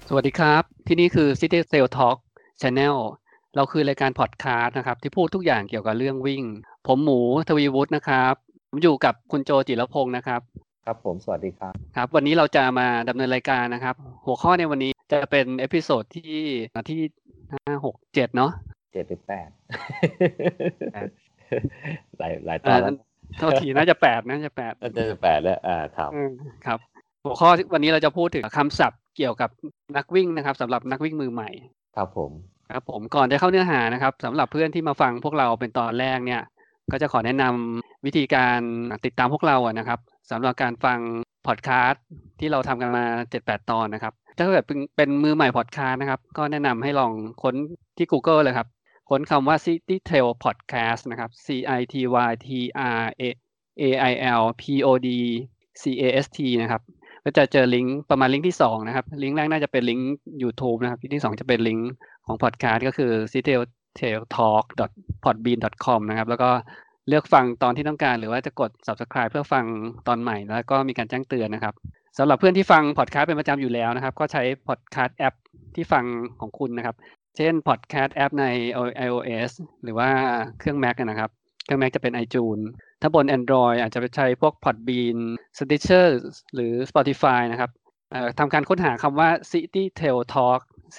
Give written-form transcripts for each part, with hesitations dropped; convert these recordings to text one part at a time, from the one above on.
สวัสดีครับที่นี่คือ City Sail Talk Channel เราคือรายการพอดคาสต์นะครับที่พูดทุกอย่างเกี่ยวกับเรื่องวิ่งผมหมูทวีวุฒินะครับผมอยู่กับคุณโจจิรพงศ์นะครับครับผมสวัสดีครับครับวันนี้เราจะมาดำเนินรายการนะครับหัวข้อในวันนี้จะเป็นเอพิโซดที่5 6 7เนาะ 7 หรือ 8 แปดหลายตอ่าอนแล้วโทษทีน่าจะ8น่าจะ8 น่าจะ8แล้วครับอืมครับหัวข้อวันนี้เราจะพูดถึงคำศัพท์เกี่ยวกับนักวิ่งนะครับสำหรับนักวิ่งมือใหม่ครับผมครับผมก่อนจะเข้าเนื้อหานะครับสำหรับเพื่อนที่มาฟังพวกเราเป็นตอนแรกเนี่ยก็จะขอแนะนำวิธีการติดตามพวกเราอะนะครับสำหรับการฟังพอดคาสต์ที่เราทำกันมา7-8 ตอนนะครับถ้าเกิดเป็นมือใหม่พอดคาสต์นะครับก็แนะนำให้ลองค้นที่ Google เลยครับค้นคำว่า City Trail Podcast นะครับ CITYTRAIL PODCAST นะครับก็จะเจอลิงก์ประมาณลิงก์ที่2นะครับลิงก์แรกน่าจะเป็นลิงก์ YouTube นะครับลิงก์ที่2จะเป็นลิงก์ของพอดคาสต์ก็คือ citytalk.podbean.com นะครับแล้วก็เลือกฟังตอนที่ต้องการหรือว่าจะกด subscribe เพื่อฟังตอนใหม่แล้วก็มีการแจ้งเตือนนะครับสำหรับเพื่อนที่ฟังพอดคาสต์เป็นประจำอยู่แล้วนะครับก็ใช้พอดคาสต์แอปที่ฟังของคุณนะครับเช่นพอดแคสต์แอปใน iOS หรือว่าเครื่อง Mac นะครับเครื่อง Mac จะเป็น iTunes ถ้าบน Android อาจจะไปใช้พวก Podbean Stitcher หรือ Spotify นะครับทำการค้นหาคำว่า City Tail Talk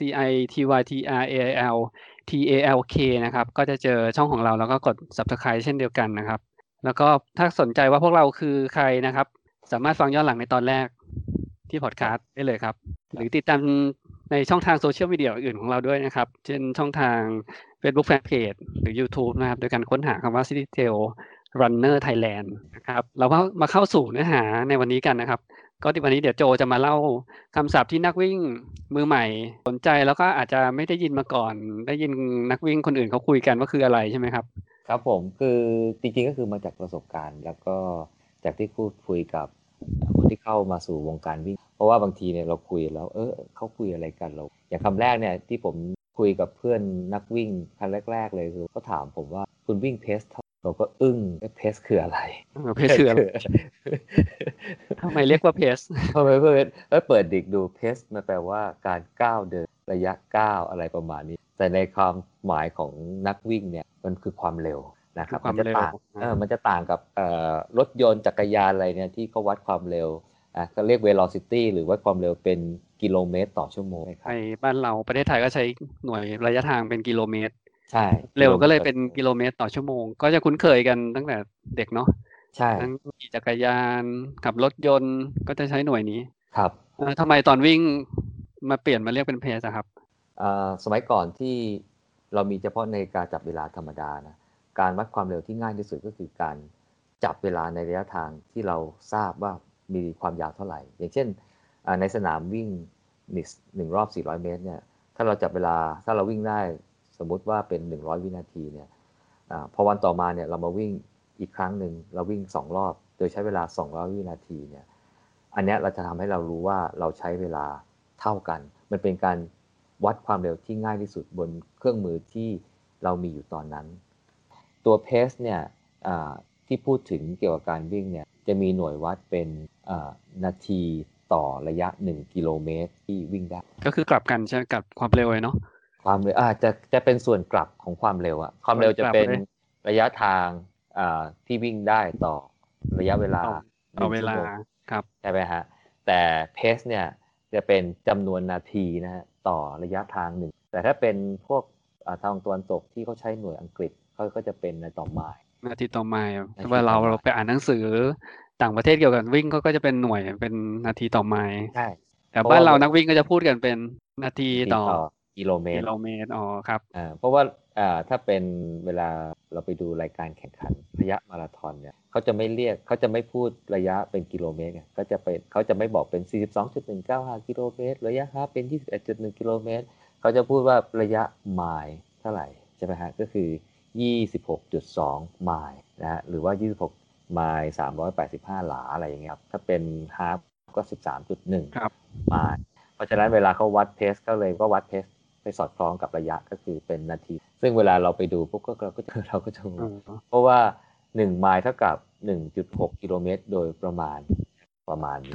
CITYTRAIL TALK นะครับก็จะเจอช่องของเราแล้วก็กด Subscribe เช่นเดียวกันนะครับแล้วก็ถ้าสนใจว่าพวกเราคือใครนะครับสามารถฟังย้อนหลังในตอนแรกที่พอดครับคาสต์ได้เลยครับหรือครับติดตามในช่องทางโซเชียลมีเดียอื่นของเราด้วยนะครับเช่นช่องทาง Facebook Fanpage หรือ YouTube นะครับโดยการค้นหาคำว่า City Tail Runner Thailand นะครับเรามาเข้าสู่เนื้อหาในวันนี้กันนะครับก็วันนี้เดี๋ยวโจจะมาเล่าคำศัพท์ที่นักวิ่งมือใหม่สนใจแล้วก็อาจจะไม่ได้ยินมาก่อนได้ยินนักวิ่งคนอื่นเขาคุยกันว่าคืออะไรใช่ไหมครับครับผมคือจริงๆก็คือมาจากประสบการณ์แล้วก็จากที่พูดคุยกับคนที่เข้ามาสู่วงการวิ่งเพราะว่าบางทีเนี่ยเราคุยแล้วเขาคุยอะไรกันเราอย่างคำแรกเนี่ยที่ผมคุยกับเพื่อนนักวิ่งครั้งแรกๆเลยคือเขาถามผมว่าคุณวิ่งเพสเท่าเราก็อึ้งเพสคืออะไรเพจคืออะไรคือทำไมเรียกว่าเพจทำไมเพื่อนเปิดดิกดูเพสมันแปลว่าการก้าวเดินระยะก้าวอะไรประมาณนี้แต่ในความหมายของนักวิ่งเนี่ยมันคือความเร็วนะคคือรับความเร็วมันจะต่างกับรถยนต์จักรยานอะไรเนี่ยที่เขาวัดความเร็วก็เรียก velocity หรือวัดความเร็วเป็นกิโลเมตรต่อชั่วโมงคในรับบ้านเราประเทศไทยก็ใช้หน่วยระยะทางเป็นกิโลเมตรใช่กิเร็วโลเมก็เลยเป็นตรต่อชั่วโมงกิโลเมตรต่อชั่วโมงก็จะคุ้นเคยกันตั้งแต่เด็กเนาะใช่ทั้งขี่จักรยานขับรถยนต์ก็จะใช้หน่วยนี้ครับทำไมตอนวิ่งมาเปลี่ยนมาเรียกเป็นเพจอะครับสมัยก่อนที่เรามีเฉพาะนาฬิกาจับเวลาธรรมดานะการวัดความเร็วที่ง่ายที่สุดก็คือการจับเวลาในระยะทางที่เราทราบว่ามีความยาวเท่าไหร่อย่างเช่นในสนามวิ่งหนึ่งรอบ400เมตรเนี่ยถ้าเราจับเวลาถ้าเราวิ่งได้สมมุติว่าเป็น100วินาทีเนี่ยพอวันต่อมาเนี่ยเรามาวิ่งอีกครั้งหนึ่งเราวิ่ง2รอบโดยใช้เวลา200วินาทีเนี่ยอันนี้เราจะทำให้เรารู้ว่าเราใช้เวลาเท่ากันมันเป็นการวัดความเร็วที่ง่ายที่สุดบนเครื่องมือที่เรามีอยู่ตอนนั้นตัวเพสเนี่ยที่พูดถึงเกี่ยวกับการวิ่งเนี่ยจะมีหน่วยวัดเป็นนาทีต่อระยะ1กิโลเมตรที่วิ่งได้ก็คือกลับกันใช่ไหมกับความเร็วเลยเนาะความเร็วจะเป็นส่วนกลับของความเร็วอะความส่วนเร็วจะเป็นกลับเลยระยะทางที่วิ่งได้ต่อระยะเวลาต่อต่อ 1 เวลาชั่วโมงครับใช่ไหมฮะแต่เพสเนี่ยจะเป็นจำนวนนาทีนะฮะต่อระยะทางหนึ่งแต่ถ้าเป็นพวกทางตะวันตกที่เขาใช้หน่วยอังกฤษเขาก็จะเป็นในต่อไมล์นาทีต่อไมล์นาทีว่าเราต่อไมล์ไปอ่านหนังสือต่างประเทศเกี่ยวกับวิ่งก็จะเป็นหน่วยเป็นนาทีต่อไมล์ใช่แต่เพราะว่าบ้านเรานักวิ่งก็จะพูดกันเป็นนาทีต่อนาทีต่อกิโลเมกิตรโลเมตรอ๋อครับเพราะว่าถ้าเป็นเวลาเราไปดูรายการแข่งขันระยะมาราธอนเนี่ยเขาจะไม่พูดระยะเป็นกิโลเมตรก็จะเป็นเขาจะไม่บอกเป็น42.195กิโลเมตรระยะฮาล์ฟเป็น21.1กิโลเมตรเขาจะพูดว่าระยะไมล์เท่าไหร่ใช่ไหมฮะก็คือ26.2ไมล์นะฮะหรือว่า26ไมล์385หลาอะไรอย่างเงี้ยครับถ้าเป็นฮาล์ฟก็13.1 ครับไมล์เพราะฉะนั้นเวลาเขาวัดเพสก็เลยก็วัดเพส ไปสอดคล้องกับระยะก็คือเป็นนาทีซึ่งเวลาเราไปดูปุ๊บก็เราก็จะงงอ๋อเพราะว่า1ไมล์เท่ากับ1.6กิโลเมตรโดยประมาณถ้านี้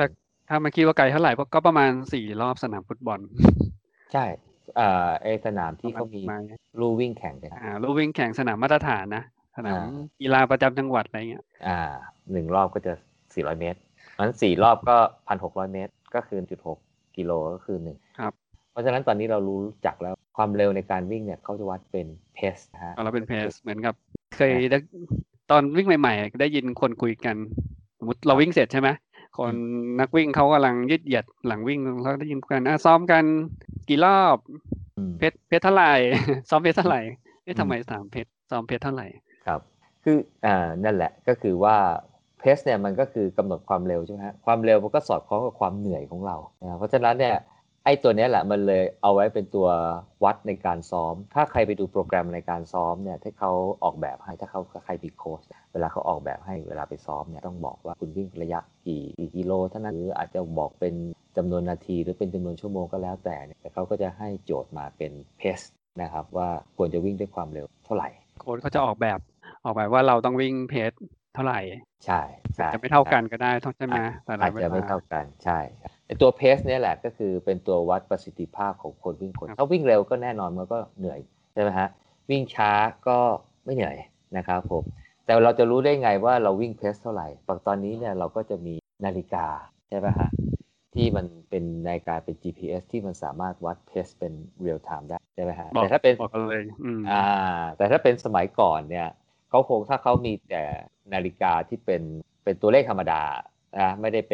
ถ้ามาคิดว่าไกลเท่าไหร่ก็ประมาณ4 รอบสนามฟุตบอลใช่ไอสนามที่เขามีลู่วิ่งแข่งกันลู่วิ่งแข่งสนามมาตรฐานนะสนามกีฬาประจำจังหวัดอะไรเงี้ย 1 รอบก็จะ400 เมตรงั้น4 รอบก็ 1,600 เมตรก็คือ 1.6 กิโลก็คือ1 ครับเพราะฉะนั้นตอนนี้เรารู้จักแล้วความเร็วในการวิ่งเนี่ยเขาจะวัดเป็นเพสนะฮะเราเป็นเพสเหมือนกับเคยได้ตอนวิ่งใหม่ๆได้ยินคนคุยกันสมมติเราวิ่งเสร็จใช่ไหมคนนักวิ่งเขากำลังยืดเหยียดหลังวิ่งเราได้ยินกันซ้อมกันกี่รอบเพชรเท่าไหร่ ซ้อมเพชรเท่าไหร่ทำไมถามเพชรซ้อมเพชรเท่าไหร่ครับคือนั่นแหละก็คือว่าเพสเนี่ยมันก็คือกำหนดความเร็วใช่ไหมฮะความเร็วมันก็สอดคล้องกับความเหนื่อยของเราเพราะฉะนั้นเนี่ยไอ้ตัวนี้แหละมันเลยเอาไว้เป็นตัววัดในการซ้อมถ้าใครไปดูโปรแกรมในการซ้อมเนี่ยที่เขาออกแบบให้ถ้าเขาใครมีโค้ชเวลาเขาออกแบบให้เวลาไปซ้อมเนี่ยต้องบอกว่าคุณวิ่งระยะกี่กิโลเท่านั้นหรืออาจจะบอกเป็นจำนวนนาทีหรือเป็นจำนวนชั่วโมงก็แล้วแต่เนี่ยแต่เขาก็จะให้โจทย์มาเป็นเพสนะครับว่าควรจะวิ่งด้วยความเร็วเท่าไหร่โค้ชเขาจะออกแบบว่าเราต้องวิ่งเพจเท่าไหร่ใช่จะไม่เท่ากันก็ได้ใช่ไหมแต่อาจจะไม่เท่ากันใช่ตัวเพสเนี่ยแหละก็คือเป็นตัววัดประสิทธิภาพของคนวิ่งถ้าวิ่งเร็วก็แน่นอนมันก็เหนื่อยใช่ไหมฮะวิ่งช้าก็ไม่เหนื่อยนะครับผมแต่เราจะรู้ได้ไงว่าเราวิ่งเพสเท่าไหร่ตอนนี้เนี่ยเราก็จะมีนาฬิกาใช่ไหมฮะที่มันเป็นนาฬิกาเป็น GPS ที่มันสามารถวัดเพสเป็นเรียลไทม์ได้ใช่ไหมฮะแต่ถ้าเป็นบอกเลยแต่ถ้าเป็นสมัยก่อนเนี่ยเขาคงถ้าเขามีแต่นาฬิกาที่เป็นตัวเลขธรรมดานะไม่ได้เป็น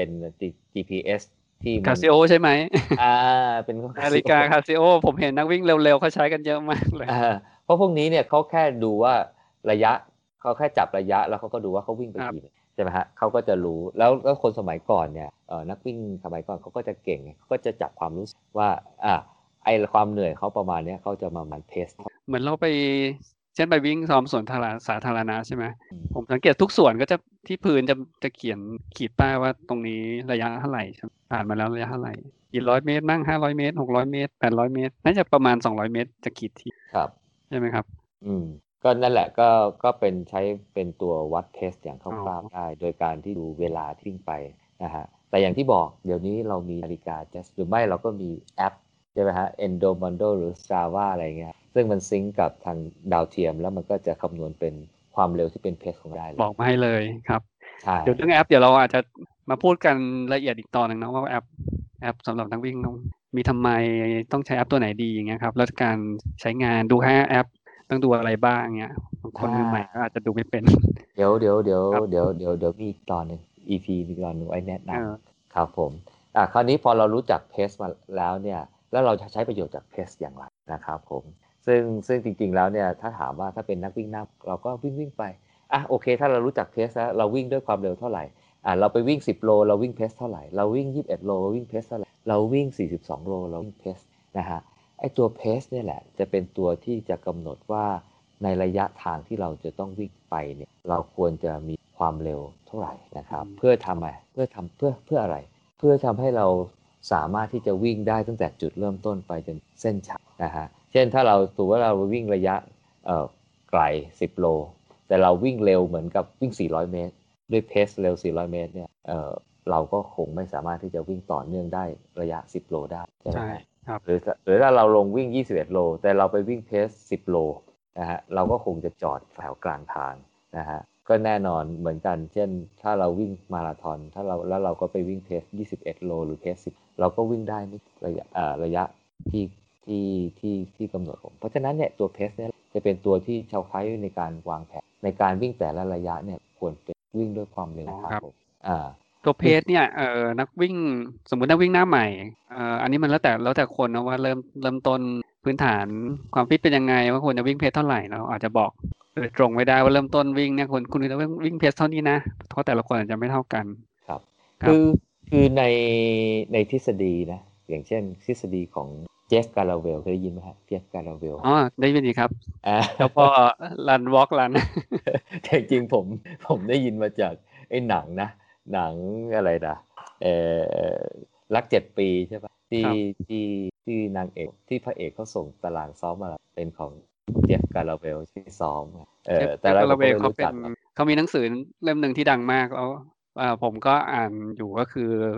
GPS ที่คาซิโอใช่ไหมเป็นนาฬิกาคาซิโอผมเห็นนักวิ่งเร็วๆเขาใช้กันเยอะมากเลยเพราะพวกนี้เนี่ยเขาแค่ดูว่าระยะเขาแค่จับระยะแล้วเขาก็ดูว่าเขาวิ่งไปกี่ใช่ไหมฮะเขาก็จะรู้แล้วคนสมัยก่อนเนี่ยนักวิ่งสมัยก่อนเขาก็จะเก่งเขาก็จะจับความรู้สึกว่าไอความเหนื่อยเขาประมาณนี้เขาจะมาเทสเหมือนเราไปเช่นไปวิ่งซ้อมสวนสาธารณะใช่ไหมผมสังเกตทุกส่วนก็จะที่พื้นจะเขียนขีดป้ายว่าตรงนี้ระยะเท่าไหร่ผ่านมาแล้วระยะเท่าไหร่กี่ร้อยเมตรบ้าง500 เมตร600 เมตร800 เมตรน่าจะประมาณ200 เมตรจะขีดทีครับใช่ไหมครับก็นั่นแหละก็เป็นใช้เป็นตัววัดเทสอย่างคร่าวๆได้โดยการที่ดูเวลาที่วิ่งไปนะฮะแต่อย่างที่บอกเดี๋ยวนี้เรามีนาฬิกาหรือไม่เราก็มีแอปใช่ไหมฮะ Endomondo หรือ Strava อะไรเงี้ยซึ่งมันซิงก์กับทางดาวเทียมแล้วมันก็จะคำนวณเป็นความเร็วที่เป็นเพสของได้เลยบอกมาให้เลยครับเดี๋ยวเรื่องแอปเดี๋ยวเราอาจจะมาพูดกันละเอียดอีกตอนหนึ่งนะว่าแอปสำหรับนักวิ่งมีทำไมต้องใช้แอปตัวไหนดีอย่างเงี้ยครับแล้วการใช้งานดูแค่แอปต้องดูอะไรบ้างเงี้ยบางคนมือใหม่ก็อาจจะดูไม่เป็นเดี๋ยวมีตอนหนึ่ง EP มีตอนหนึ่งไว้แนะนำครับผมคราวนี้พอเรารู้จักเพสมาแล้วเนี่ยแล้วเราจะใช้ประโยชน์จากเพสอย่างไรนะครับผมซึ่งจริงๆแล้วเนี่ยถ้าถามว่าถ้าเป็นนักวิ่งหน้าเราก็วิ่งไปโอเคถ้าเรารู้จักเพสแล้วเราวิ่งด้วยความเร็วเท่าไหร่เราไปวิ่ง10 โลเราวิ่งเพสเท่าไหร่เราวิ่ง21 โลวิ่งเพสเท่าไหร่เราวิ่ง42 โลเราวิ่งเพสนะฮะไอตัวเพสเนี่ยแหละจะเป็นตัวที่จะกำหนดว่าในระยะทางที่เราจะต้องวิ่งไปเนี่ยเราควรจะมีความเร็วเท่าไหร่นะครับเพื่อทำอะไรเพื่ออะไรเพื่อทำให้เราสามารถที่จะวิ่งได้ตั้งแต่จุดเริ่มต้นไปจนเส้นชัยนะฮะเช่นถ้าเราถือว่าเราวิ่งระยะไกล10 โลแต่เราวิ่งเร็วเหมือนกับวิ่ง400 เมตรด้วยเพสเร็ว400 เมตรเนี่ยเราก็คงไม่สามารถที่จะวิ่งต่อเนื่องได้ระยะ10 โลได้ใช่ไหมครับหรือถ้าเราลงวิ่ง21 โลแต่เราไปวิ่งเพส10 โลนะฮะเราก็คงจะจอดแถวกลางทางนะฮะก็แน่นอนเหมือนกันเช่นถ้าเราวิ่งมาราธอนแล้วเราก็ไปวิ่งเพส21 โลหรือเพส10เราก็วิ่งได้ไม่ระยะที่กำหนดผมเพราะฉะนั้นเนี่ยตัวเพสเนี่ยจะเป็นตัวที่ใช้ในการวางแผนในการวิ่งแต่ละระยะเนี่ยควรเป็นวิ่งด้วยความเร็วครับผมตัวเพสเนี่ยนักวิ่งสมมุตินักวิ่งหน้าใหม่อันนี้มันแล้วแต่คนนะว่าเริ่มต้นพื้นฐานความฟิตเป็นยังไงว่าควรจะวิ่งเพสเท่าไหร่เราอาจจะบอกโดยตรงไม่ได้ว่าเริ่มต้นวิ่งเนี่ยคุณจะวิ่งเพสเท่านี้นะเพราะแต่ละคนอาจจะไม่เท่ากันครับคือในทฤษฎีนะอย่างเช่นทฤษฎีของเจฟกาลาเวลเคยได้ยินไหมครับเจฟกาลาเวลได้ยินดีครับเจ้าพ่อรันวอล์กรันแต่จริงผมได้ยินมาจากไอ้หนังอะไรนะรัก7 ปีใช่ปะที่นางเอกที่พระเอกเขาส่งตารางซ้อมมาเป็นของเจฟกาลาเวลที่ซ้อมแต่เราก็ไม่รู้จักเขามีหนังสือเล่มหนึ่งที่ดังมากแล้วผมก็อ่านอยู่ก็คือ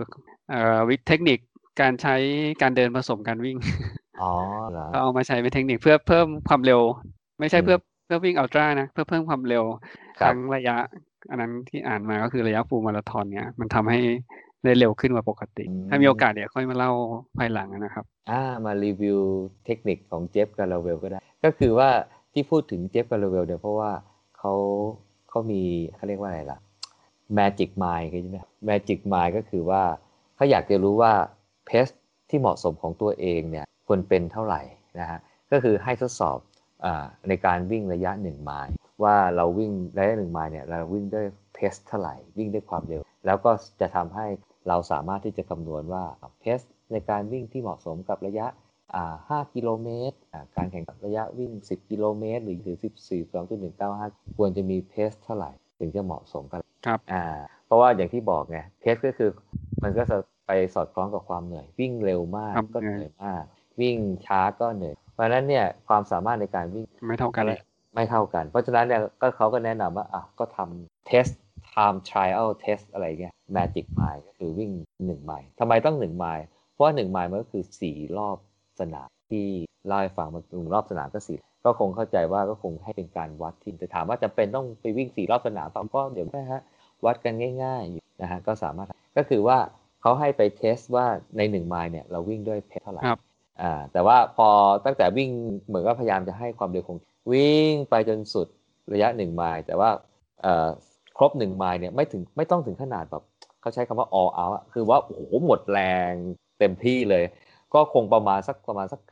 วิธีเทคนิคการใช้การเดินผสมการวิ่งอ๋อเหรอก็เอามาใช้เป็นเทคนิคเพื่อเพิ่มความเร็วไม่ใช่อืมเพื่อวิ่งอัลตร้านะเพื่อเพิ่มความเร็วครับทั้งระยะอันนั้นที่อ่านมาก็คือระยะฟูลมาราธอนเนี่ยมันทำให้ได้เร็วขึ้นกว่าปกติอืถ้ามีโอกาสมเดี๋ยวค่อยมาเล่าภายหลังนะครับมารีวิวเทคนิคของเจฟกาลาเวลก็ได้ก็คือว่าที่พูดถึงเจฟกาลาเวลเนี่ยเพราะว่าเขาเขามีเขาเรียกว่าอะไรล่ะ Magic Mind ใช่ไหม Magic Mind ก็คือว่าเขาอยากจะรู้ว่าเพสที่เหมาะสมของตัวเองเนี่ยควรเป็นเท่าไหร่นะฮะก็คือให้ทดสอบในการวิ่งระยะ1ไมล์ว่าเราวิ่งระยะ1ไมล์เนี่ยเราวิ่งด้วยเพสเท่าไหร่วิ่งด้วยความเร็วแล้วก็จะทำให้เราสามารถที่จะคำนวณว่าเพสในการวิ่งที่เหมาะสมกับระยะ5 กิโลเมตรการแข่งขันระยะวิ่ง10 กิโลเมตรหรือ14.2.195ควรจะมีเพสเท่าไหร่ถึงจะเหมาะสมกันครับเพราะว่าอย่างที่บอกไงเพสก็คือมันก็จะไปสอดคล้องกับความเหนื่อยวิ่งเร็วมากก็เหนื่อยมากวิ่งช้าก็เหนื่อยเพราะฉะนั้นเนี่ยความสามารถในการวิ่งไม่เท่ากันไม่เท่ากันเพราะฉะนั้นเนี่ยก็เขาก็แนะนำว่าก็ทำเทสtime trial test อะไรเงี้ย magic mile ก็คือวิ่ง1ไมล์ทำไมต้อง1ไมล์เพราะว่า1ไมล์มันก็คือ4รอบสนามที่เล่าให้ฟังมัน1รอบสนามก็4ก็คงเข้าใจว่าก็คงให้เป็นการวัดที่จะถามว่าจำเป็นต้องไปวิ่ง4รอบสนามเปล่าก็เดี๋ยวนะฮะวัดกันง่ายๆอยู่นะฮะก็สามารถก็คือว่าเขาให้ไปเทสว่าใน1ไมล์เนี่ยเราวิ่งด้วยเพสเท่าไหร่แต่ว่าพอตั้งแต่วิ่งเหมือนก็พยายามจะให้ความเร็วคงวิ่งไปจนสุดระยะ1ไมล์แต่ว่าครบ1ไมล์เนี่ยไม่ต้องถึงขนาดแบบเขาใช้คำว่า all out คือว่าโอ้โหหมดแรงเต็มที่เลยก็คงประมาณสัก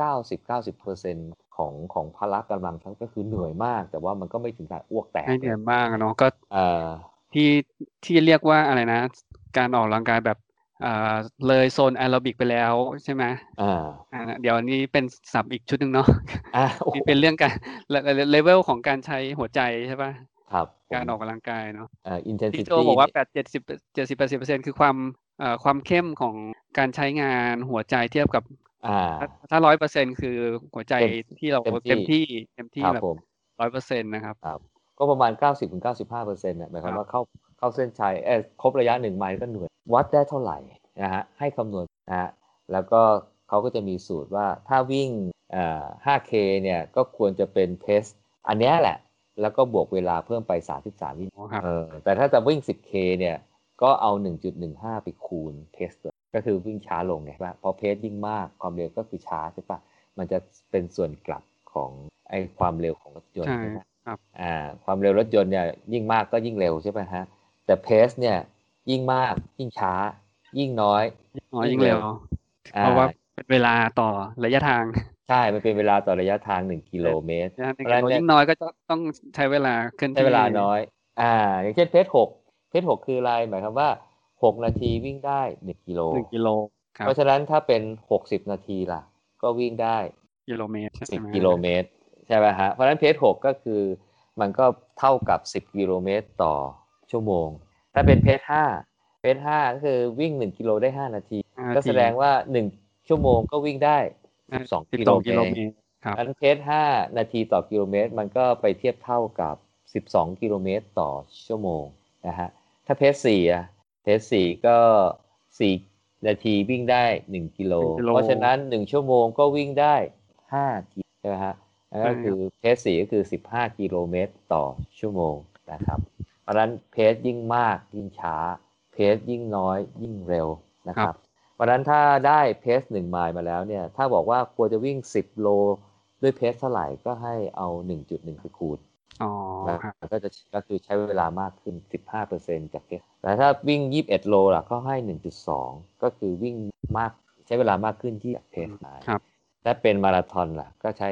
90% ของพละกำลังทั้งก็คือเหนื่อยมากแต่ว่ามันก็ไม่ถึงกับอ้วกแตกให้เหนื่อยมากเนาะก็อ่าที่ที่เรียกว่าอะไรนะการออกกำลังกายแบบเลยโซนแอโรบิกไปแล้วใช่ไหมเดี๋ยวนี้เป็นศัพท์อีกชุดหนึ่งเนาะนี่เป็นเรื่องการเลเวลของการใช้หัวใจใช่ป่ะครับการออกกำลังกายเนาะที่โจ intensity บอกว่า70-80%คือความเข้มของการใช้งานหัวใจเทียบกับถ้า100%คือหัวใจที่เราเต็มที่แบบ100%นะครับก็ประมาณ 90-95% เนี่ยหมายความว่าเข้าเส้นชัยครบระยะ1ไมล์ก็เหนื่อยวัดได้เท่าไหร่นะฮะให้คำนวณนะฮะแล้วก็เขาก็จะมีสูตรว่าถ้าวิ่ง5K เนี่ยก็ควรจะเป็นเพสอันนี้แหละแล้วก็บวกเวลาเพิ่มไป33 วิแต่ถ้าจะวิ่ง 10K เนี่ยก็เอา 1.15 ไปคูณเพสก็คือวิ่งช้าลงไงป่ะพอเพสยิ่งมากความเร็วก็คือช้าใช่ป่ะมันจะเป็นส่วนกลับของไอ้ความเร็วของรถยนต์ใช่ไหมความเร็วรถยนต์เนี่ยยิ่งมากก็ยิ่งเร็วใช่ไหมฮะแต่เพสเนี่ยยิ่งมากยิ่งช้ายิ่งน้อยยิ่งเร็วเพราะว่าเป็นเวลาต่อระยะทางใช่มันเป็นเวลาต่อระยะทาง1 กิโลเมตรเพราะฉะนั้นยิ่งน้อยก็ต้องใช้เวลาเคลื่อนที่ใช้เวลาน้อยอย่างเช่นเพส6คืออะไรหมายความว่า6 นาทีวิ่งได้1 กิโลเพราะฉะนั้นถ้าเป็น60 นาทีล่ะก็วิ่งได้กิโลเมตร 10 กิโลเมตรใช่ไหมฮะเพราะฉะนั้นเพส6ก็คือมันก็เท่ากับ10 กิโลเมตรต่อชั่วโมงถ้าเป็นเพส5ก็คือวิ่ง1 กิโลได้5 นาทีก็แสดงว่า1 ชั่วโมงก็วิ่งได้12 กิโลเมตรอันเพส5 นาทีต่อกิโลเมตรมันก็ไปเทียบเท่ากับ12 กิโลเมตรต่อชั่วโมงนะฮะถ้าเพส4ก็4 นาทีวิ่งได้1 กิโลเพราะฉะนั้น1 ชั่วโมงก็วิ่งได้5 กิโลใช่ไหมฮะนั่นก็คือเพส4ก็คือ15 กิโลเมตรต่อชั่วโมงนะครับเพราะฉะนั้นเพสยิ่งมากยิ่งช้าเพสยิ่งน้อยยิ่งเร็วนะครับเพราะฉะนั้นถ้าได้เพส1 ไมล์มาแล้วเนี่ยถ้าบอกว่าควรจะวิ่ง10 โลด้วยเพสเท่าไหร่ก็ให้เอา 1.1 ไปคูณก็คือใช้เวลามากขึ้น 15% จากเพสแต่ถ้าวิ่ง21 โลล่ะก็ให้ 1.2 ก็คือวิ่งมากใช้เวลามากขึ้นที่เพสถ้าเป็นมาราธอนล่ะก็ใช้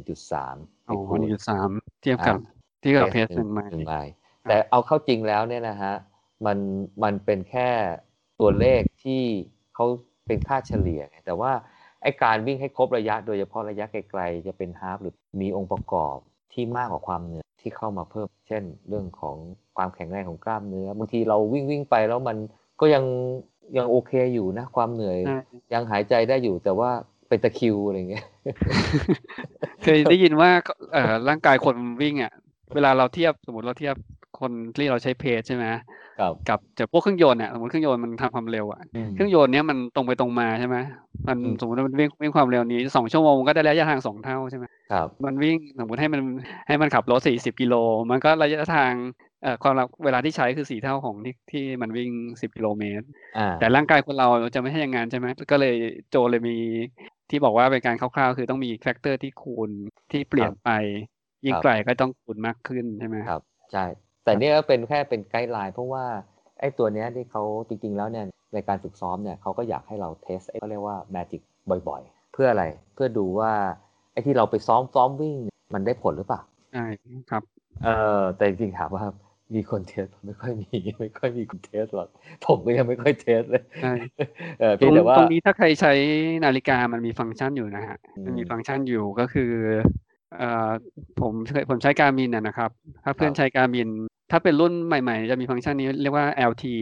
1.3 1.3 เทียบกับเพส1 ไมล์แต่เอาเข้าจริงแล้วเนี่ยนะฮะมันเป็นแค่ตัวเลขที่เขาเป็นค่าเฉลี่ยแต่ว่าไอ้การวิ่งให้ครบระยะโดยเฉพาะระยะไกลๆจะเป็นฮาล์ฟหรือมีองค์ประกอบที่มากกว่าความเหนื่อยที่เข้ามาเพิ่มเช่นเรื่องของความแข็งแรงของกล้ามเนื้อบางทีเราวิ่งไปแล้วมันก็ยังโอเคอยู่นะความเหนื่อยยังหายใจได้อยู่แต่ว่าเป็นตะคริวอะไรเงี้ยเคยได้ยินว่าร่างกายคนวิ่งอ่ะเวลาเราเทียบสมมติเราเทียบคนที่เราใช้เพจใช่ไหมครับกับจากพวกเครื่องยนต์อ่ะสมมติเครื่องยนต์มันทำความเร็วอ่ะเครื่องยนต์เนี้ยมันตรงไปตรงมาใช่ไหมมันสมมติว่ามันวิ่งความเร็วนี้2 ชั่วโมงมันก็ได้ระยะทาง2 เท่าใช่ไหมครับมันวิ่งสมมติให้มันขับรถ40 กิโลมันก็ระยะทางความเวลาที่ใช้คือ4 เท่าของที่มันวิ่ง10 กิโลเมตรแต่ร่างกายคนเราจะไม่ใช่อย่างนั้นใช่ไหมก็เลยโจเลยมีที่บอกว่าเป็นการคร่าวๆคือต้องมีแฟกเตอร์ที่คูณที่เปครับลี่ยนไปยิ่ครับงไกลก็ต้องคูณมากขึ้นใช่ไหมครับใช่แต่เนี่ยก็เป็นแค่เป็นไกด์ไลน์เพราะว่าไอ้ตัวเนี้ยที่เขาจริงๆแล้วเนี่ยในการฝึกซ้อมเนี่ยเขาก็อยากให้เราเทสเขาเรียกว่า Magic บ่อยๆเพื่ออะไรเพื่อดูว่าไอ้ที่เราไปซ้อมวิ่งมันได้ผลหรือเปล่าใช่ครับแต่จริงๆถามว่ามีคนเทสไม่ค่อยมีไม่ค่อยมีคนเทสหรอกผมก็ยังไม่ค่อยเทสเลยใช่เพียงแต่ว่าตรงนี้ถ้าใครใช้นาฬิกามันมีฟังก์ชันอยู่นะฮะอืมันมีฟังก์มชันอยู่ก็คือเอ่อผมใช้การมินนะครับถ้าคเพื่รับอนใช้การมินถ้าเป็นรุ่นใหม่ๆจะมีฟังก์ชันนี้เรียกว่า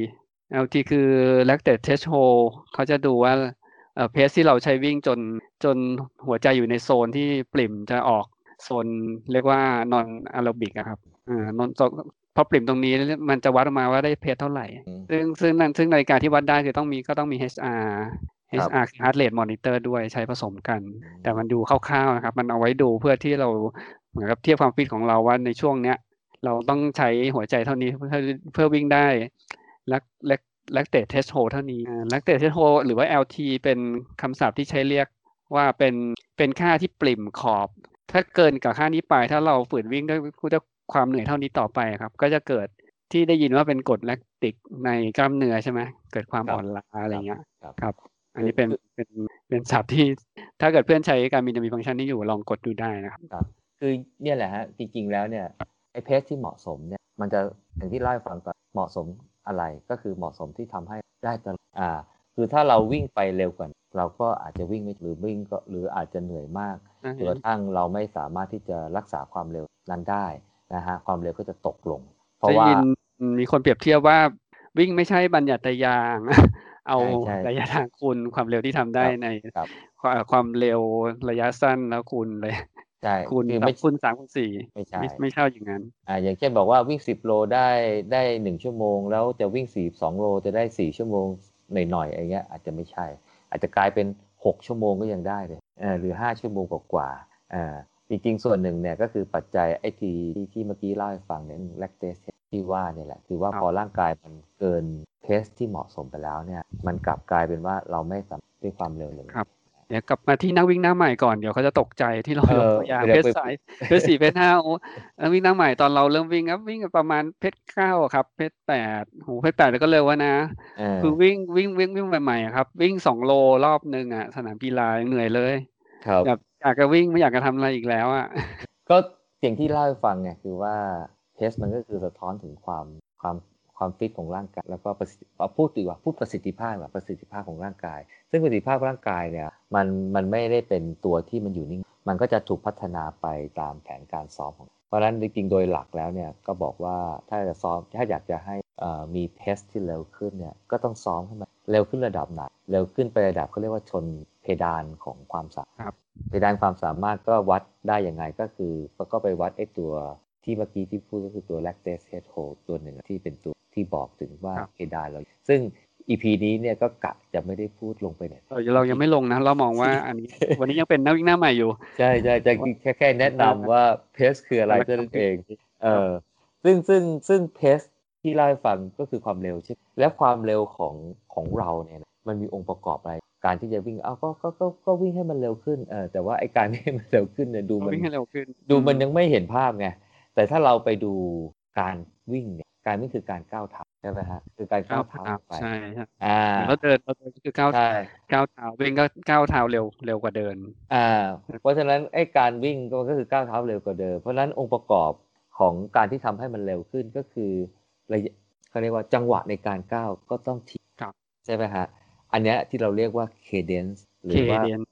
LT คือ lactate threshold เขาจะดูว่าเพสที่เราใช้วิ่งจนหัวใจอยู่ในโซนที่ปริ่มจะออกโซนเรียกว่า non aerobic อะครับnon พอปริ่มตรงนี้มันจะวัดออกมาว่าได้เพสเท่าไหร่อืมซึ่งนาฬิกาที่วัดได้คือต้องมี HR ครับ HR คือ heart rate monitor ด้วยใช้ผสมกันอืแต่มันดูมคร่าวๆนะครับมันเอาไว้ดูเพื่อที่เราเหมือนกับเทียบความฟิตของเราว่าในช่วงเนี้ยเราต้องใช้หัวใจเท่านี้เพื่อวิ่งได้และและ lactate threshold เท่านี้lactate threshold หรือว่า LT เป็นคำศัพท์ที่ใช้เรียกว่าเป็นค่าที่ปริ่มขอบถ้าเกินกับค่านี้ไปถ้าเราฝืนวิ่งด้วยความเหนื่อยเท่านี้ต่อไปครับก็จะเกิดที่ได้ยินว่าเป็นกรดแลคติกในกล้ามเนื้อใช่ไหมเกิดความครับอ่อนล้าอะไรครับเงี้ยครับครับอันคือนี้เป็นคือเป็นเป็นศัพท์ที่ถ้าเกิดเพื่อนใช้การมินจะมีฟังก์ชันนี้อยู่ลองกดดูได้นะครับครับคือเนี่ยแหละฮะจริงๆแล้วเนี่ยไอ้เพจที่เหมาะสมเนี่ยมันจะอย่างที่เล่าให้ฟังก่อนเหมาะสมอะไรก็คือเหมาะสมที่ทำให้ได้ตลอดคือถ้าเราวิ่งไปเร็วกว่าเราก็อาจจะวิ่งไม่หรือวิ่งก็หรืออาจจะเหนื่อยมากใช่จนกระทั่งเราไม่สามารถที่จะรักษาความเร็วนั้นได้นะฮะความเร็วก็จะตกลงเพราะว่าได้ยินมีคนเปรียบเทียบว่าวิ่งไม่ใช่บัญญัติยาง เอาใช่ใช่ระยะทางคูณความเร็วที่ทำคได้รับในครับความเร็วระยะสั้นแล้วคูณเลยใช่คูณคือไม่สามคูณ3คูณ4 ไม่ใช่ไม่เท่าอย่างนั้นอย่างเช่นบอกว่าวิ่ง10 โลได้1 ชั่วโมงแล้วจะวิ่ง42 โลจะได้4 ชั่วโมงหน่อยๆอย่างเงี้ยอาจจะไม่ใช่อาจจะกลายเป็น6 ชั่วโมงก็ยังได้เลยหรือ5 ชั่วโมงกว่าจริงๆส่วนหนึ่งเนี่ยก็คือปัจจัยไอ้ที่เมื่อกี้เล่าให้ฟังเนี่ยแลคเตสที่ว่าเนี่ยแหละคือว่าพอครับร่างกายมันเกินเพสที่เหมาะสมไปแล้วเนี่ยมันกลับกลายเป็นว่าเราไม่สามารถด้วยความเร็วเลยครับเดี๋ยวกลับมาที่นักวิ่งหน้าใหม่ก่อนเดี๋ยวเขาจะตกใจที่เราเออยกตัวอย่างเดี๋ยวไปเพจสายเพจ4เพจ5โอ้นักวิ่งหน้าใหม่ตอนเราเริ่มวิ่งครับวิ่งประมาณเพจ9อะครับเพจ8โหเพจ8ก็เร็วแล้วนะเออคือวิ่งใหม่ๆอะครับวิ่ง2 โลรอบนึงอ่ะสนามกีฬายังเหนื่อยเลยครับอยากจะวิ่งไม่อยากจะทำอะไรอีกแล้วอ่ะก็อย่างที่เล่าให้ฟังไงคือว่าเทสมันก็คือสะท้อนถึงความความฟิตของร่างกายแล้วก็ประสิทธิพูดดีกว่าพูดประสิทธิภาพประสิทธิภาพของร่างกายซึ่งประสิทธิภาพร่างกายเนี่ยมันไม่ได้เป็นตัวที่มันอยู่นิ่งมันก็จะถูกพัฒนาไปตามแผนการซ้อมของเพราะฉะนั้นจริงๆโดยหลักแล้วเนี่ยก็บอกว่าถ้าจะซ้อมถ้าอยากจะให้มีเพสที่เร็วขึ้นเนี่ยก็ต้องซ้อมให้มันเร็วขึ้นระดับไหนเร็วขึ้นไประดับเขาเรียกว่าชนเพดานของความสามารถครับเพดานความสามารถก็วัดได้ยังไงก็คือก็ไปวัดไอ้ตัวที่เมื่อกี้ที่พูดก็คือตัว lactate threshold ตัวหนึ่งที่เป็นตัวที่บอกถึงว่าครับเพดานเราซึ่ง EP นี้เนี่ยก็กะจะไม่ได้พูดลงไปเนี่ยเรายังไม่ลงนะเรามองว่าอันนี้วันนี้ยังเป็นนักวิ่งหน้าใหม่อยู่ใช่ใช่จะว่าแค่แนะจะนำว่าเพสคืออะไรกำลังเท่านั้นเองเอครับอซึ่งเพสที่เล่าให้ฟังก็คือความเร็วใช่ไหมและความเร็วของเราเนี่ยมันมีองค์ประกอบอะไรการที่จะวิ่งก็วิ่งให้มันเร็วขึ้นแต่ว่าไอ้การวิ่งให้มันเร็วขึ้นเนี่ยก็วิ่งให้เร็วขึ้นมันยังไม่เห็นภาพไงแต่ถ้าเราไปดูการวิ่งเนี่ยการวิ่งคือการก้าวเท้าใช่ไหมฮะคือการก้าวเท้าก้าวเท้าไปใช่ครับอ่าเหมือนเราเดินก็คือใช่ก้าวเท้าวิ่งก็ก้าวเท้าเร็วกว่าเดินอ่เพราะฉะนั้นไอ้การวิ่งก็คือก้าวเท้าเร็วกว่าเดิมเพราะฉะนั้นองค์ประกอบของการที่ทำให้มันเร็วขึ้นก็คือระยะเขาเรียกว่าจังหวะในการก้าวก็ต้องถี่ครับใช่ไหมฮะอันเนี้ยที่เราเรียกว่า cadence หเครือว่าเดียน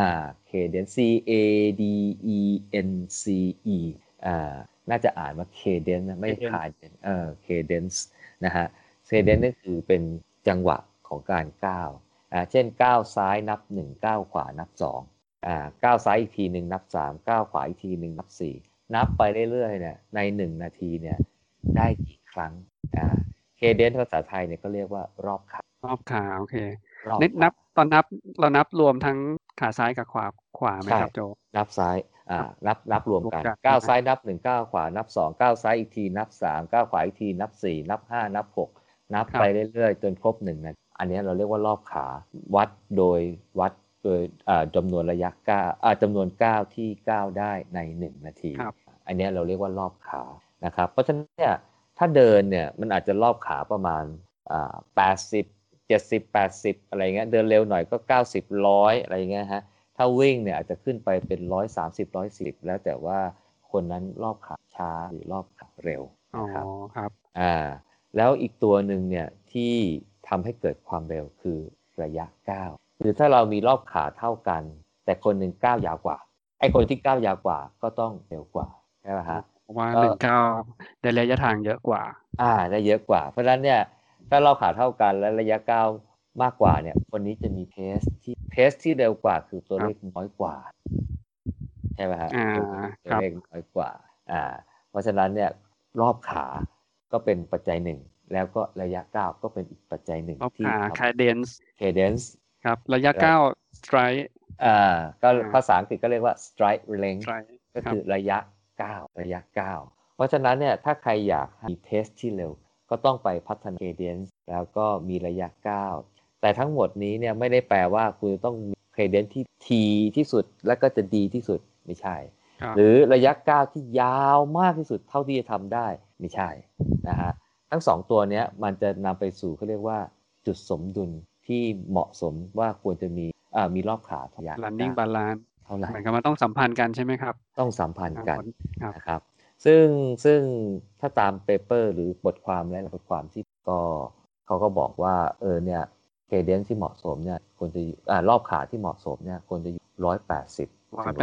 cadence CADENCE อ่าน่าจะอ่านว่า cadence นะเคไม่เดียน cadence cadence นะฮะ cadence นั่นคือเป็นจังหวะของการก้าวเช่นก้าวซ้ายนับ 1ก้าวขวานับ 2ก้าวซ้ายอีกทีหนึ่งนับ 3ก้าวขวาอีกทีหนึ่งนับ 4 นับไปเรื่อยๆเนี่ยใน1นาทีเนี่ยได้กี่ครั้งเคเดนภาษาไทยเนี่ยก็เรียกว่ารอบขโอเครอบนี่ขาตอนนับเรานับรวมทั้งขาซ้ายกับขวาไหมใช่ครับโจนับซ้ายครับนับรวมกันรวมกันก้าวซ้ายนับ1ก้าวขวานับ2ก้าวซ้ายอีกทีนับ3ก้าวขวาอีกทีนับ4นับ5นับ6นับไปเรื่อยๆจนครบ1นาทีอันนี้เราเรียกว่ารอบขาวัดโดยจำนวนระยะก้าวจำนวนก้าวที่ก้าวได้ใน1นาทีอันนี้เราเรียกว่ารอบขานะครับเพราะฉะนั้นเนี่ยถ้าเดินเนี่ยมันอาจจะรอบขาประมาณ80 70 80อะไรเงี้ยเดินเร็วหน่อยก็90 100อะไรเงี้ยฮะถ้าวิ่งเนี่ยอาจจะขึ้นไปเป็น130 140แล้วแต่ว่าคนนั้นรอบขาช้าหรือรอบขาเร็วนะครับครับแล้วอีกตัวหนึ่งเนี่ยที่ทำให้เกิดความเร็วคือระยะก้าวคือถ้าเรามีรอบขาเท่ากันแต่คนหนึ่งก้าวยาวกว่าไอ้คนที่ก้าวยาวกว่าก็ต้องเร็วกว่าใช่ไหมฮะเพราะว่า1 ก้าวได้ระยะทางเยอะกว่าได้เยอะกว่าเพราะฉะนั้นเนี่ยถ้าเราขาเท่ากันและระยะก้าวมากกว่าเนี่ยคนนี้จะมีเพสที่เร็วกว่าคือตัวเลขน้อยกว่าใช่ไหมฮะตัวเลขน้อยกว่าเพราะฉะนั้นเนี่ยรอบขาก็เป็นปัจจัยหนึ่งแล้วก็ระยะก้าวก็เป็นอีกปัจจัยหนึ่งที่cadence ครับระยะก้าว stride ก็ภาษาอังกฤษก็เรียกว่า stride length ก็คือระยะก้าวเพราะฉะนั้นเนี่ยถ้าใครอยากมีเพสที่เร็วก็ต้องไปพัฒนา cadence แล้วก็มีระยะก้าวแต่ทั้งหมดนี้เนี่ยไม่ได้แปลว่าคุณต้องมี cadence ที่ทีที่สุดและก็จะดีที่สุดไม่ใช่หรือระยะก้าวที่ยาวมากที่สุดเท่าที่จะทำได้ไม่ใช่นะฮะทั้ง2ตัวนี้มันจะนำไปสู่เขาเรียกว่าจุดสมดุลที่เหมาะสมว่าควรจะมีรอบขาเท่าไหร่ running balance เท่าไหร่เหมือนกับมันต้องสัมพันธ์กันใช่ไหมครับต้องสัมพันธ์กันนะครับซึ่งถ้าตามเปเปอร์หรือบทความและบทความที่เขาก็บอกว่าเนี่ยเคเดนซ์ที่เหมาะสมเนี่ยควรจะรอบขาที่เหมาะสมเนี่ยควรจะอยู่180 ถึง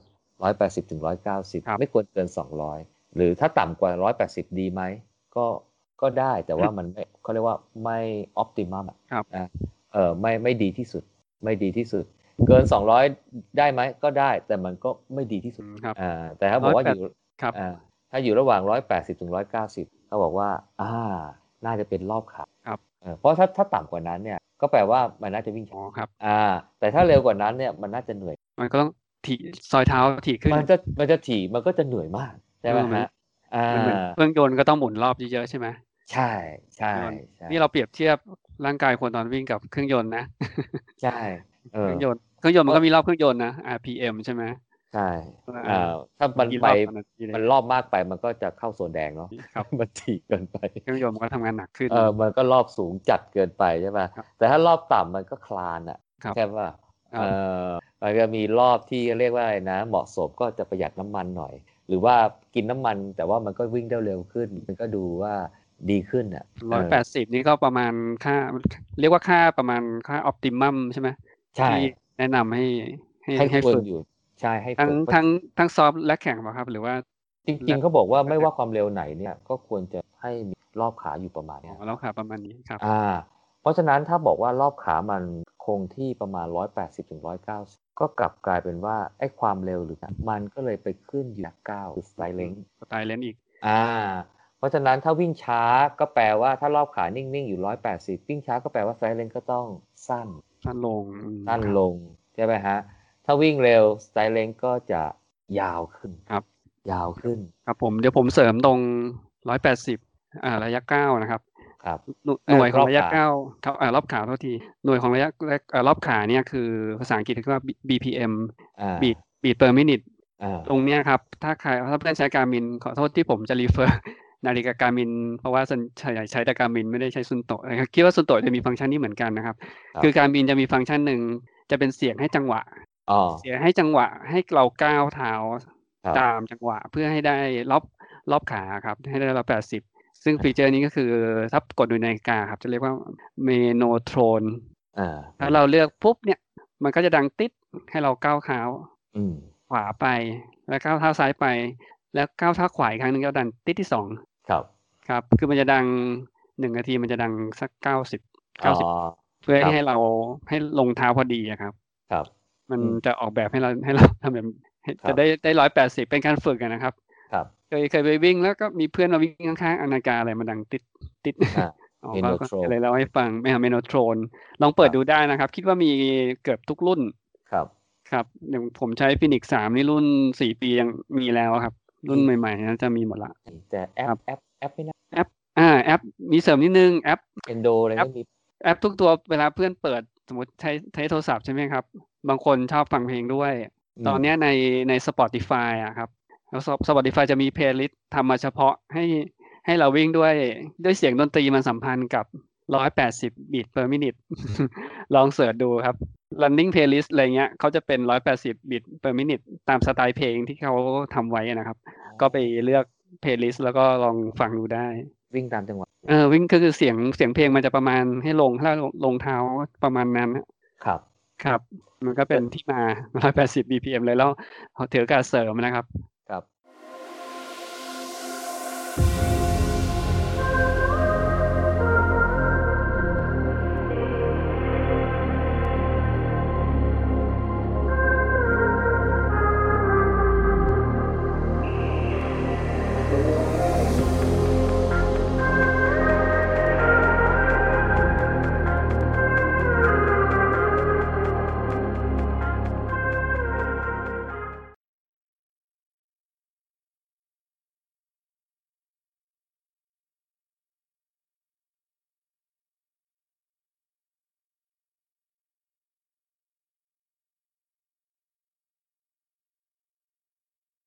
180 ถึง 190ไม่ควรเกิน200หรือถ้าต่ำกว่า180ดีไหมก็ได้แต่ว่ามันไม่เขาเรียกว่าไม่ออปติมัมไม่ดีที่สุดเกิน200ได้ไหมก็ได้แต่มันก็ไม่ดีที่สุดแต่ถ้าบอกว่าอยู่ถ้าอยู่ระหว่าง180 ถึง 190เขาบอกว่าน่าจะเป็นรอบขาเพราะถ้าต่ำกว่านั้นเนี่ยก็แปลว่ามันน่าจะวิ่งช้าแต่ถ้าเร็วกว่านั้นเนี่ยมันน่าจะเหนื่อยมันก็ต้องถี่ซอยเท้าถี่ขึ้นมันจะถี่มันก็จะเหนื่อยมากใช่ไหมฮะมันเหมือนเครื่องยนต์ก็ต้องหมุนรอบเยอะๆใช่ไหมใช่นี่เราเปรียบเทียบร่างกายคนตอนวิ่งกับเครื่องยนต์นะใช่เครื่องยนต์มันก็มีรอบเครื่องยนต์นะ RPM ใช่ไหมใช่ถ้ามันรอบมากไปมันก็จะเข้าโซนแดงเนาะมันถี่เกินไปเครื่องยนต์มันก็ทำงานหนักขึ้นมันก็รอบสูงจัดเกินไปใช่ไหมแต่ถ้ารอบต่ำมันก็คลานแค่ว่ามันจะมีรอบที่เรียกว่าอะไรนะเหมาะสมก็จะประหยัดน้ำมันหน่อยหรือว่ากินน้ำมันแต่ว่ามันก็วิ่งได้เร็วขึ้นมันก็ดูว่าดีขึ้น 180นี่ก็ประมาณค่าเรียกว่าค่าประมาณค่าออปติมัมใช่ไหมใช่ที่แนะนำให้ฝึกอยู่ใช่ให้ฝึกทั้งซอฟต์และแข็งป่ะครับหรือว่าจริงๆเขาบอกว่าไม่ว่าความเร็วไหนเนี่ยก็ควรจะให้มีรอบขาอยู่ประมาณนี้รอบขาประมาณนี้ครับเพราะฉะนั้นถ้าบอกว่ารอบขามันคงที่ประมาณ180 ถึง 190ก็กลับกลายเป็นว่าไอ้ความเร็วหรือมันก็เลยไปขึ้นอยู่9คือสไตล์เลนอีกเพราะฉะนั้นถ้าวิ่งช้าก็แปลว่าถ้ารอบขานิ่งๆอยู่180วิ่งช้าก็แปลว่าสไตล์เลนก็ต้องสั้นลงใช่ไหมฮะถ้าวิ่งเร็วสไตล์เลนก็จะยาวขึ้นยาวขึ้นครับผมเดี๋ยวผมเสริมตรง180ระยะก้าวนะครับหน่วยของระยะก้าวรอบขาเท่าทีหน่วยของระยะรอบขาเนี่ยคือภาษาอังกฤษเรียกว่า BPM beat per minute ตรงเนี้ยครับถ้าเพื่อนใช้การ์มินขอโทษที่ผมจะรีเฟอร์นาฬิกาการ์มินเพราะว่าใช้แต่การ์มินไม่ได้ใช้ซุนโตะนะครับคิดว่าซุนโตะจะมีฟังก์ชันนี้เหมือนกันนะครับคือการ์มินจะมีฟังก์ชันหนึ่งจะเป็นเสียงให้จังหวะให้เราก้าวเท้าตามจังหวะเพื่อให้ได้รอบขาครับให้ได้180ซึ่งฟีเจอร์นี้ก็คือถ้ากดดูในนาฬิกาครับจะเรียกว่าเมโนโทรนถ้าเราเลือกปุ๊บเนี่ยมันก็จะดังติ๊ดให้เราก้าวเท้าขวาไปแล้วก้าวเท้าซ้ายไปแล้วก้าวเท้าขวาอีกครั้งนึงก็ดังติ๊ดที่2ครับคือมันจะดัง1 นาทีมันจะดังสัก90เพื่อให้เราให้ลงเท้าพอดีครับมันจะออกแบบให้เราทำแบบจะได้180เป็นการฝึกกันนะครับครับเคยไปวิ่งแล้วก็มีเพื่อนมาวิ่งข้างๆนาฬิกาอะไรมาดังติดอ่าอ๋อเมก็โนโทรเลยเล่าให้ฟังเมโนโทรนลองเปิดดูได้นะครับ คิดว่ามีเกือบทุกรุ่นครับครับอย่างผมใช้ Phoenix 3 นี่รุ่น 4 ปียังมีแล้วครับ รุ่นใหม่ๆนะจะมีหมดละแต่แอครัปบแอปไม่น่าแอปแอปมีเสริมนิดนึงแอป Endo อะไรแอปไม่มีแอปทุกตัวเวลาเพื่อนเปิดสมมติใช้โทรศัพท์ใช่ไหมครับ บางคนชอบฟังเพลงด้วย ตอนเนี้ยใน Spotify อะครับแล้ว Spotify จะมีเพลย์ลิสต์ทำมาเฉพาะให้เราวิ่งด้วยเสียงดนตรีมันสัมพันธ์กับ180 beat per minute ลองเสิร์ชดูครับ running playlist อะไรเงี้ยเขาจะเป็น180 beat per minute ตามสไตล์เพลงที่เขาทำไว้นะครับ ก็ไปเลือก playlist แล้วก็ลองฟังดูได้วิ่งตามจังหวะวิ่งก็คือเสียงเพลงมันจะประมาณให้ถ้าลงเท้าประมาณนั้นครับครับ มันก็เป็นที่มา 180 BPM เลยแล้วถือโอกาสเสริมนะครับ